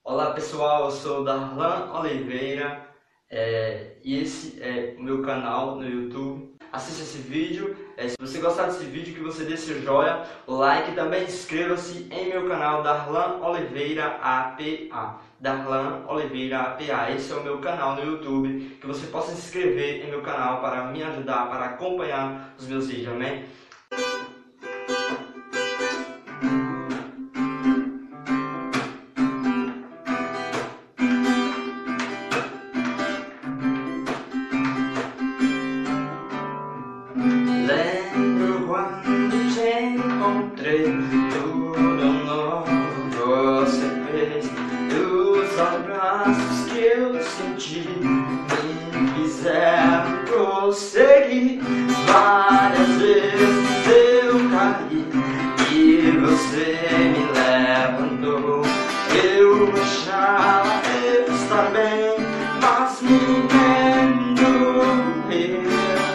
Olá pessoal, eu sou o Darlan Oliveira e esse é o meu canal no YouTube. Assista esse vídeo, se você gostar desse vídeo, que você dê seu joinha, like e também inscreva-se em meu canal Darlan Oliveira APA. Darlan Oliveira APA, esse é o meu canal no YouTube, que você possa se inscrever em meu canal para me ajudar, para acompanhar os meus vídeos, amém? Lembro quando te encontrei, tudo novo você fez. Os abraços que eu senti me fizeram prosseguir. Várias vezes eu caí e você me levantou. Eu achava estar bem, mas me endoeu.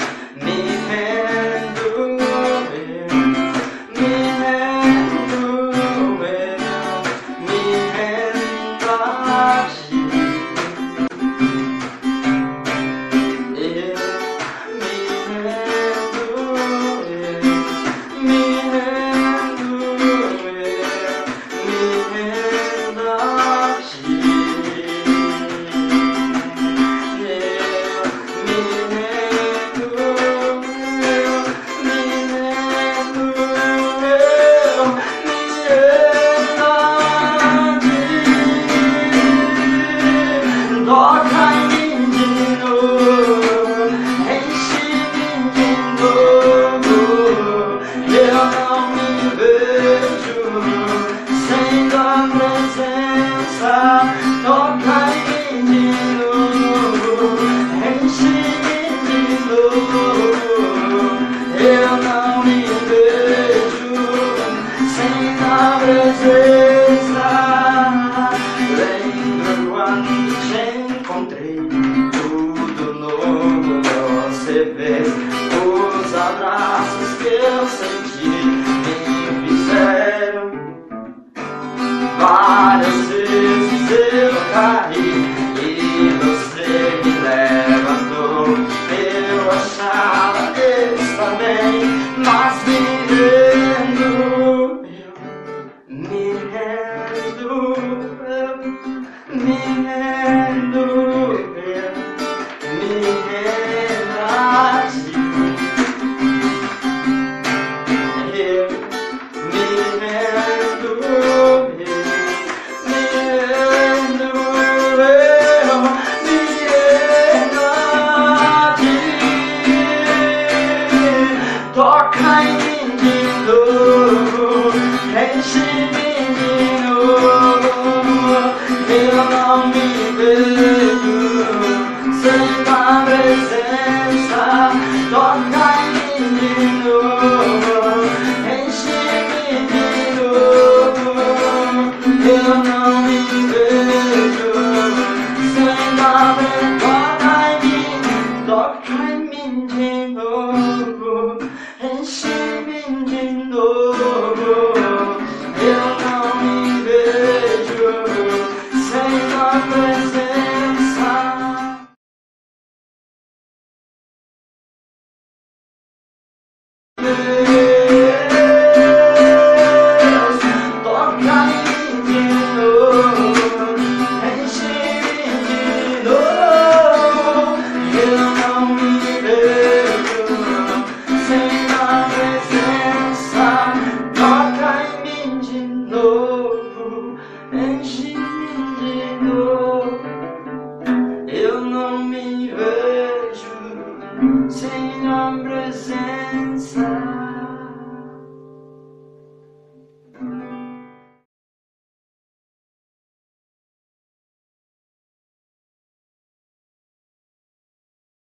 Toca em mim de novo, enche-me de novo. Eu não me vejo sem a presença.